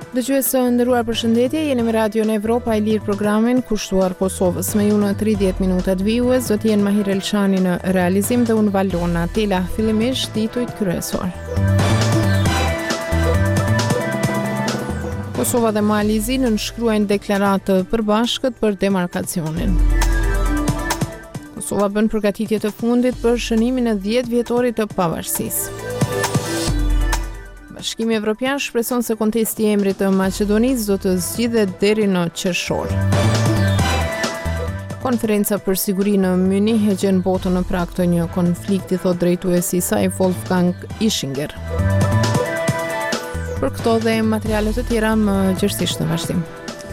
Dëgjuesë nderuar, përshëndetje, jeni me Radion Evropa e Lirë, programin kushtuar Kosovës. Me ju në 30 minutat vijues do t'jenë Mahir Elshani në realizim dhe unë Valona Tela. Fillimisht titujt kryesor. Kosova dhe Malizi nënshkruajnë deklaratë të përbashkët për demarkacionin. Kosova bën përgatitje të fundit për shënimin e 10 vjetorit të pavarësisë. Bashkimi Evropian shpreson se kontesti i emrit të Maqedonisë do të zgjidhet deri në qershor. Konferenca për siguri në Munich e gjen botën në prag të një konflikti, thot drejtuesi i saj Wolfgang Ischinger. Për këto dhe materiale të tjera më gjërësisht në vazhdim.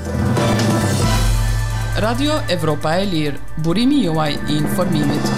Radio Evropa e Lirë, burimi juaj i informimit.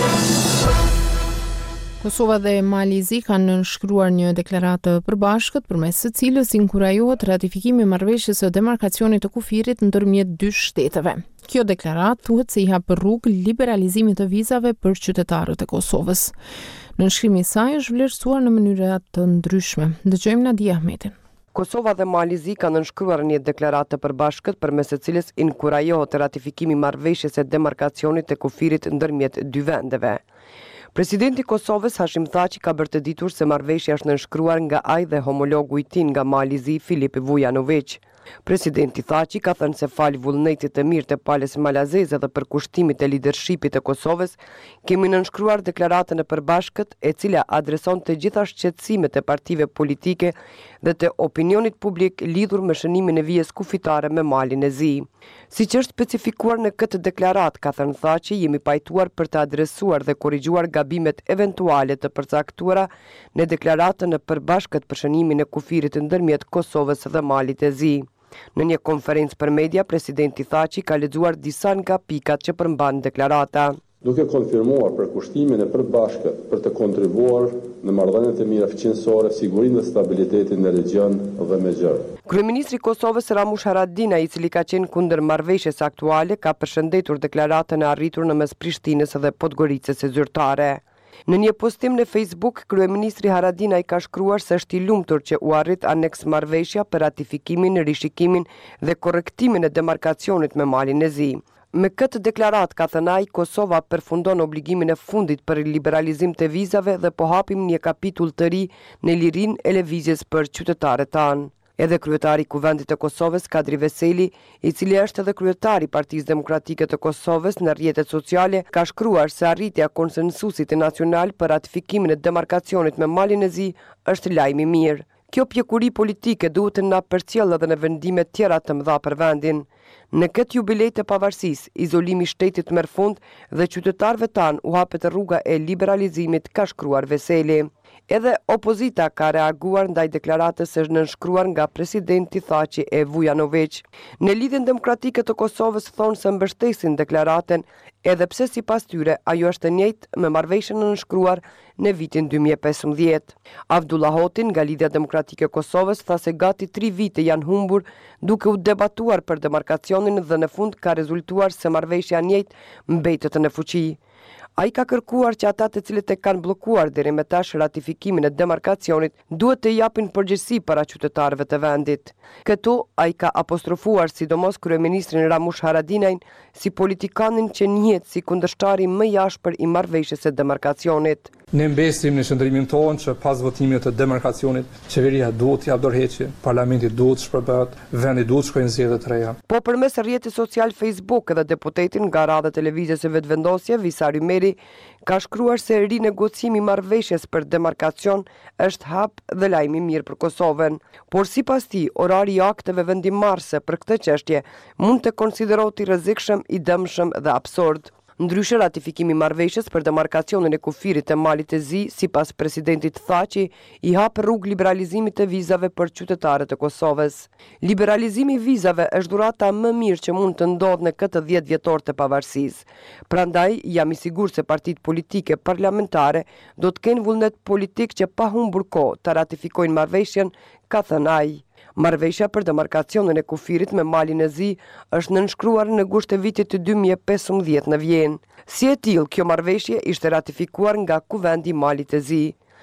Kosova dhe Malizi kanë nënshkruar një deklaratë përbashkët përmes së cilës inkurajohet ratifikimi i marrëveshjes së demarkacionit të kufirit ndërmjet dy shteteve. Kjo deklaratë thuhet se i hap rrugë liberalizimit të vizave për qytetarët e Kosovës. Nënshkrimi i saj është vlerësuar në mënyra të ndryshme. Dëgjojmë Nadia Ahmetin. Kosova dhe Malizi kanë nënshkruar një deklaratë të përbashkët përmes së cilës inkurajohet ratifikimi i marrëveshjes së demarkacionit të kufirit ndërmjet dy vendeve. Presidenti i Kosovës Hashim Thaçi ka bërë të ditur se marrëveshja është nënshkruar nga ai dhe homologu i tij nga Malizi, Filip Vujanović. Presidenti Thaçi ka thënë se fal vullnetit të mirë të palës malazeze dhe për kushtimit e lidershipit të Kosovës, kemi nënshkruar deklaratën e përbashkët e cila adreson të gjitha shqetësimet e partive politike dhe të opinionit publik lidhur me shënimin e vijës kufitare me Malin e Zi. Siç është specifikuar në këtë deklaratë, ka thënë Thaçi, jemi pajtuar për të adresuar dhe korrigjuar gabimet eventuale të përcaktuara në deklaratën e përbashkët për shënimin e kufirit ndërmjet Kosovës dhe Malit e Zi. Në një konferencë për media, presidenti Thaçi ka lexuar disa nga pikat që përmban deklarata. Duke konfirmuar përkushtimin e përbashkët për të kontribuar në marrëdhëniet e mira fuqinësore, sigurinë dhe stabilitetin në region dhe me gjërë. Kryeministri i Kosovës Ramush Haradinaj, i cili ka qenë kundër marrëveshjes aktuale, ka përshëndetur deklaratën e arritur në mes Prishtinës dhe Podgoricës së zyrtare. Në një postim në Facebook, kryeministri Haradinaj ka shkruar se është i lumtur që u arrit aneks marrëveshja për ratifikimin, rishikimin dhe korrektimin e demarkacionit me Malin e Zi. Me këtë deklarat, ka thënë ai, Kosova përfundon obligimin e fundit për liberalizim të vizave dhe po hapim një kapitull të ri në lirinë e lëvizjes për qytetarët tanë. Edhe kryetari i Kuvendit të Kosovës, Kadri Veseli, i cili është edhe kryetari i Partisë Demokratike të Kosovës, në rrjetet sociale ka shkruar se arritja e konsensusit nacional për ratifikimin e demarkacionit me Malin e Zi është lajm i mirë. Kjo pjekuri politike duhet të na përcjellë edhe në vendime tjera të mëdha për vendin. Në këtë jubilej të pavarësisë, izolimi i shtetit merr fund dhe qytetarëve tanë u hapet rruga e liberalizimit, ka shkruar Veseli. Edhe opozita ka reaguar ndaj deklaratës së nënshkruar nga presidenti Thaçi e Vujanović. Në Lidhjen Demokratike të Kosovës thonë se mbështesin deklaratën, edhe pse sipas tyre ajo është e njëjtë me marrëveshjen e nënshkruar në vitin 2015. Avdullah Hoti nga Lidhja Demokratike e Kosovës tha se gati 3 vite janë humbur duke u debatuar për demarkacionin dhe në fund ka rezultuar se marrëveshja e njëjtë mbetet në fuqi. Ai ka kërkuar që ata të cilët e kanë bllokuar deri më tash ratifikimin e demarkacionit duhet të japin përgjegjësi para qytetarëve të vendit. Këtu ai ka apostrofuar sidomos kryeministrin Ramush Haradinajin si politikanin që njihet si kundërshtari më i ashpër i marrëveshjes së demarkacionit. Ne mbesim në qëndrimin tonë që pas votimit të demarkacionit, qeveria duhet t'jap dorëheqje, parlamenti duhet shpërbëhet, vendi duhet shkojnë zgjedhje të reja. Po përmes rrjetit social Facebook edhe deputetin nga radha televizive së vetëvendosje, Visar Ymeri, ka shkruar se rinegocimi i marrëveshjes për demarkacion është hap dhe lajm i mirë për Kosovën, por sipas tij, orari i akteve vendimmarrëse për këtë çështje mund të konsiderohet i rrezikshëm, i dëmshëm dhe absurd. Ndryshe, ratifikimi i marrëveshjes për demarkacionin e kufirit të Malit e Zi, sipas presidentit Thaçi, i hap rrugë liberalizimit të vizave për qytetarët e Kosovës. Liberalizimi i vizave është dhurata më mirë që mund të ndodhë në këtë 10 vjetor të pavarësisë. Prandaj, jam i sigurt se partitë politike parlamentare do të kenë vullnet politik që pa humbur kohë të ratifikojnë marrëveshjen, ka thënë ai. Marrëveshja për demarkacionin e kufirit me Malin e Zi është nënshkruar në gusht të vitit të 2015 në Vjenë. Si e tillë, kjo marrëveshje ishte ratifikuar nga Kuvendi i Malit të Zi.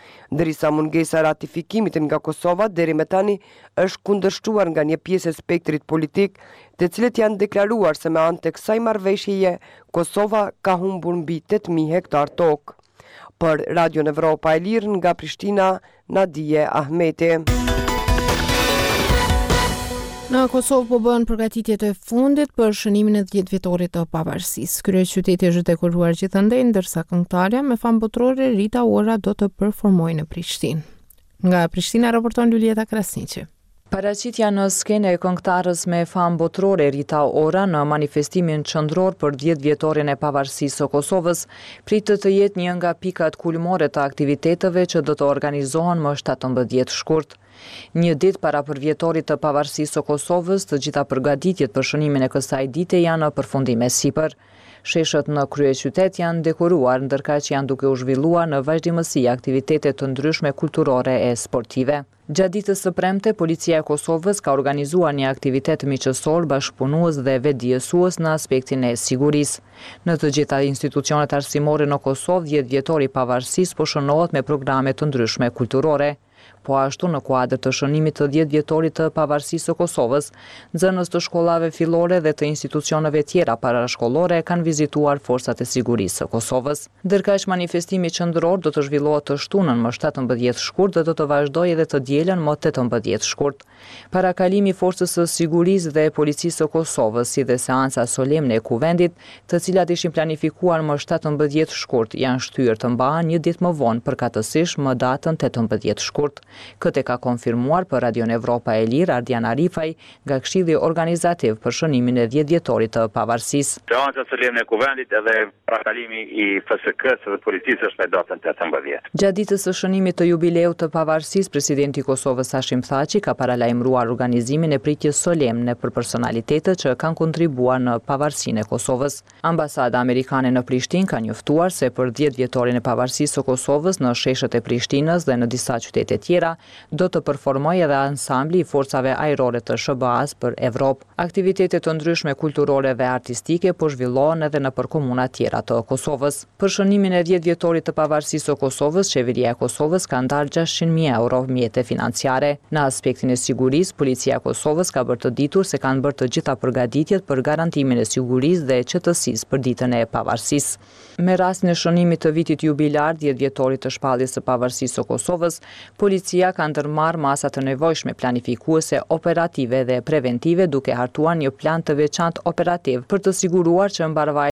Ndërsa mungesa ratifikimit nga Kosova deri më tani është kundërshtuar nga një pjesë e spektrit politik, të cilët janë deklaruar se me anë të kësaj marrëveshjeje Kosova ka humbur mbi 8.000 hektar tokë. Për Radio Evropa e Lirë nga Prishtina, Nadije Ahmeti. Në Kosovë po bëhen përgatitjet e fundit për shënimin e 10 vjetorit të pavarësisë. Kryeqyteti është dekoruar gjithandej, ndërsa këngëtarja me famë botërore Rita Ora do të performojë në Prishtinë. Nga Prishtina raporton Lulieta Krasniqi. Paraqitja në skenë e këngëtarës me famë botërore Rita Ora në manifestimin qendror për 10 vjetorin e pavarësisë së Kosovës pritet të jetë një nga pikat kulmore të aktiviteteve që do të organizohen më 17 shkurt. Një ditë para përvjetorit të pavarësisë së Kosovës, të gjitha përgatitjet për shënimin e kësaj dite janë në përfundim e sipër. Sheshët në kryeqytet janë dekoruar, ndërka që janë duke u zhvilluar në vazhdimësi aktivitete të ndryshme kulturore e sportive. Gjatë ditës së premte, policia e Kosovës ka organizuar një aktivitet miqësor bashkëpunues dhe vetëdijësues në aspektin e sigurisë. Në të gjitha institucionet arsimore në Kosovë, 10 vjetori i pavarësisë po shënohet me programe të ndryshme kulturore. Po ashtu në kuadër të shënimit të 10 vjetorit të pavarësisë së Kosovës, nxënës të shkollave fillore dhe të institucioneve tjera parashkollore kanë vizituar forcat e sigurisë së Kosovës. Ndërkaq manifestimi qendror do të zhvillohet të shtunën më 17 shkurt dhe do të vazhdojë edhe të dielën më 18 shkurt. Parakalimi i forcës së sigurisë dhe policisë së Kosovës, si dhe seanca solemne e kuvendit, të cilat ishin planifikuar më 17 shkurt, janë shtyrë të mbahen një ditë më vonë, përkatësisht më datën 18 shkurt. Këtë ka konfirmuar për Radio Evropa e Lirë Ardian Arifaj nga Këshilli Organizativ për shënimin e 10 vjetorit të pavarësisë. Seanca solemne e kuvendit edhe parakalimi i FSK-s dhe policisë është me datën 18. Gjatë ditës së shënimit të jubileut të pavarësisë, presidenti i Kosovës Hashim Thaçi ka paralajmëruar organizimin e pritjes solemne për personalitetet që kanë kontribuar në pavarësinë e Kosovës. Ambasada amerikane në Prishtinë ka njoftuar se për 10 vjetorin e pavarësisë së Kosovës në sheshët e Prishtinës dhe në disa qytete tjera do të performojë edhe ansambli i forcave ajrore të SBA-s për Evropë. Aktivitetet të ndryshme kulturore dhe artistike po zhvillohen edhe në komuna tjera të Kosovës. Për shënimin e 10 vjetorit të pavarësisë së Kosovës, qeveria e Kosovës ka ndarë 600.000 euro mjete financiare. Në aspektin e sigurisë, policia e Kosovës ka bërë të ditur se kanë bërë të gjitha përgatitjet për garantimin e sigurisë dhe qetësisë për ditën e pavarësisë. Me rastin e shënimit të vitit jubilar 10 vjetorit të shpalljes së pavarësisë së Kosovës, policia ka ndërmarrë masa të nevojshme planifikuese operative dhe preventive duke hartuar një plan të veçantë operativ për të siguruar që mbarvajtja